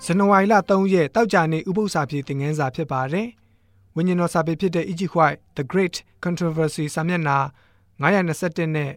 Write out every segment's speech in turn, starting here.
ဇန်နဝါရီလ3ရက်တောက်ကြနေ့ဥပုသ္စာပြေသင်ခန်းစာဖြစ်ပါတယ်။ဝိညာဉ်တော်စာပေဖြစ်တဲ့ E.G. White The Great Controversy စာမျက်နှာ921နဲ့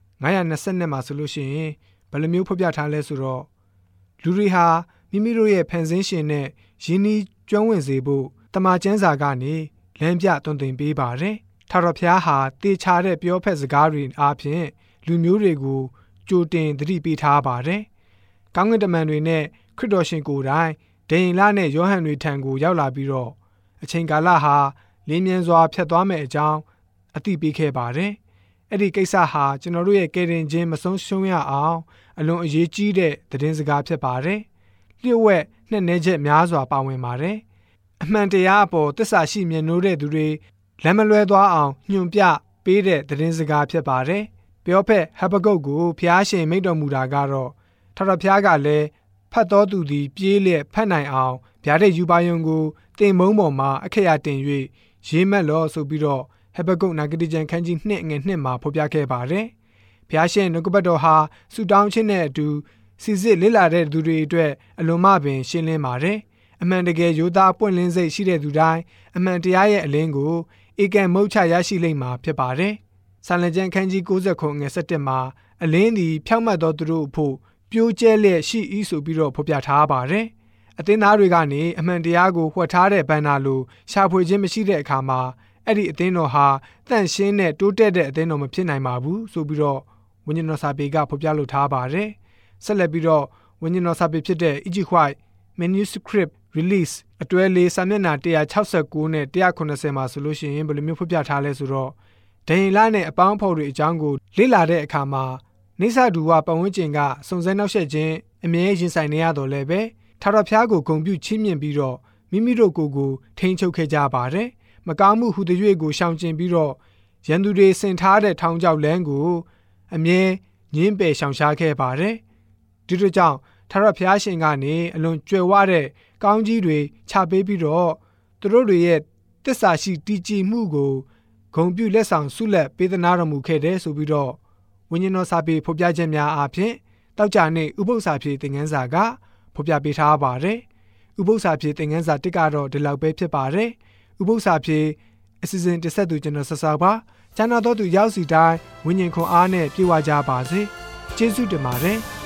922မှာဆိုလို့ရှိရင်ဘယ်လိုမျိုးဖော်ပြထားလဲဆိုတော့လူတွေဟာမိမိတို့ရဲ့ဖန်ဆင်းရှင်နဲ့ယဉ်နီးကျွမ်းဝင်စေဖို့တမန်ကျမ်းစာကနေလမ်းပြသွန်သင်ပေးပါတယ်။ထာဝရဘုရားဟာတေချာတဲ့ပြောဖက်စကားတွေအားဖြင့်လူမျိုးတွေကိုကြိုတင်သတိပေးထားပါတယ်။ကောင်းကင်တမန်တွေနဲ့ခရစ်တော်ရှင်ကိုယ်တိုင်ဒိန်လနဲ့ယောဟန်တွေထံကိုရောက်လာပြီးတော့အချိန်ကာလဟာလင်းမြန်စွာဖြတ်သွားမယ့်အကြောင်းအသိပေးခဲ့ပါတယ်။အဲ့ဒီကိစ္စဟာကျွန်တော်တို့ရဲ့ကယ်တင်ခြင်းမဆုံးရှုံးရအောင်အလွန်အရေးကြီးတဲ့သတင်းစကားဖြစ်ပါတယ်။လျှို့ဝှက်နှက်နှဲချက်များစွာပါဝင်ပါတယ်။အမှန်တရားအပေါ်သစ္စာရှိမြင်နိုးတဲ့သူတွေလမ်းမလွဲသွားအောင်ညွှန်ပြပေးတဲ့သတင်းစကားဖြစ်ပါတယ်။ပြောဖက်ဟဘကုတ်ကိုဖျားရှင်မိန့်တော်မူတာကတော့ထာဝရဘုရားကလည်းဖတ်တော်သူသည်ပြေးလျက်ဖတ်နိုင်အောင်ဗျာဒိတ်ယူပါယုံကိုတင်မုံပေါ်မှာအခက်ရတင်၍ရေးမှတ်လို့ဆိုပြီးတော့ဟဘကုတ်နာဂတိကျမ်းခန်းကြီး2:2မှာဖော်ပြခဲ့ပါတယ်။ဘုရားရှင်နှုတ်ကပတ်တော်ဟာဆုတောင်းခြင်းနဲ့အတူစီစစ်လေ့လာတဲ့သူတွေအတွက်အလွန်မှပင်ရှင်းလင်းပါတယ်။အမှန်တကယ်ရိုးသားပွင့်လင်းစိတ်ရှိတဲ့သူတိုင်းအမှန်တရားရဲ့အလင်းကိုဧကံမုတ်ချရရှိလိမ့်မှာဖြစ်ပါတယ်။ဆာလံကျမ်းခန်းကြီး90:17မှာအလင်းသည်ဖြောင့်မတ်သောသူတို့အဖို့ပြိုးကျဲလျက်ရှိ၏ဆိုပြီးတော့ဖော်ပြထားပါတယ်။အသင်းသားတွေကနေအမှန်တရားကိုဝှက်ထားတဲ့ဘဏ္ဍာလိုရှာဖွေခြင်းမရှိတဲ့အခါမှာအဲ့ဒီအသင်းတော်ဟာတန့်ရှင်းတဲ့တိုးတက်တဲ့အသင်းတော်မဖြစ်နိုင်ပါဘူးဆိုပြီးတော့ဝိညာဉ်တော်စာပေကဖော်ပြလိုထားပါတယ်။ဆက်လက်ပြီးတော့ဝိညာဉ်တော်စာပေဖြစ်တဲ့ E.G. White Manuscript Release အတွဲလေးစာမျက်နှာ169နဲ့190မှာဆိုလို့ရှိရင်ဘယ်လိုမျိုးဖော်ပြထားလဲဆိုတော့ဒိန်လနဲ့အပေါင်းဖော်တွေအကြောင်းကိုလေ့လာတဲ့အခါမှာနိစ္စဒူဝပတ်ဝန်းကျင်ကစုံစမ်းနှောက်ယှက်ခြင်းအမြဲရင်ဆိုင်နေရတော့လည်းပဲထာဝရဘုရားကိုဂုဏ်ပြုချီးမြှင့်ပြီးတော့မိမိတို့ကိုထိန်းချုပ်ခဲ့ကြပါတယ်။မကောင်းမှုဟူသည်၍ကိုရှောင်ကျဉ်ပြီးတော့ရန်သူတွေဆင်ထားတဲ့ထောင်ချောက်လမ်းကိုအမြဲညှင်းပယ်ရှောင်ရှားခဲ့ပါတယ်။ဒီတို့ကြောင့်ထာဝရဘုရားရှင်ကနေအလွန်ကြွယ်ဝတဲ့ကောင်းကြီးတွေချပေးပြီးတော့သူတို့တွေရဲ့တစ္ဆာရှိတည်ကြည်မှုကိုဂုဏ်ပြုလက်ဆောင်ဆုလက်ပေးသနာတော်မူခဲ့တယ်ဆိုပြီးတော့ဝိညာဉ်တော်စာပေဖော်ပြချက်များအားဖြင့်တောက်ကြနေ့ဥပုသ္စာပြေသင်ခန်းစာကဖော်ပြပေးထားပါတယ်။ဥပုသ္စာပြေသင်ခန်းစာ1ကတော့ဒီလောက်ပဲဖြစ်ပါတယ်။ဥပုသ္စာပြေအစီအစဉ်တစ်ဆက်သူကျွန်တော်ဆက်စားပါ။ကျမ်းတော်သူရောက်စီတိုင်းဝိညာဉ်ခွန်အားနဲ့ပြေဝကြပါစေ။ကျေးဇူးတင်ပါတယ်။